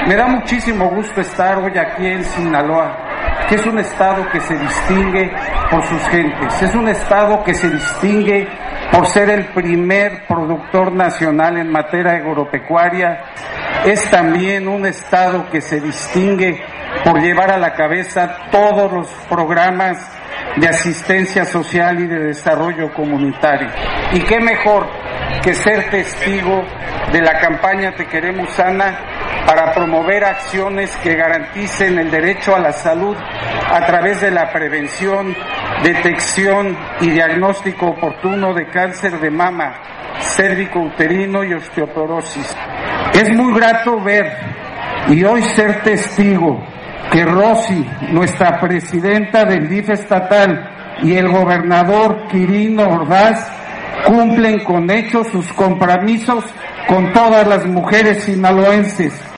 Me da muchísimo gusto estar hoy aquí en Sinaloa, que es un estado que se distingue por sus gentes, es un estado que se distingue por ser el primer productor nacional en materia agropecuaria, es también un estado que se distingue por llevar a la cabeza todos los programas de asistencia social y de desarrollo comunitario. Y qué mejor que ser testigo de la campaña Te Queremos Sana para promover acciones que garanticen el derecho a la salud a través de la prevención, detección y diagnóstico oportuno de cáncer de mama, cérvico-uterino y osteoporosis. Es muy grato ver y hoy ser testigo que Rosy, nuestra presidenta del DIF estatal, y el gobernador Quirino Ordaz cumplen con hechos sus compromisos con todas las mujeres sinaloenses.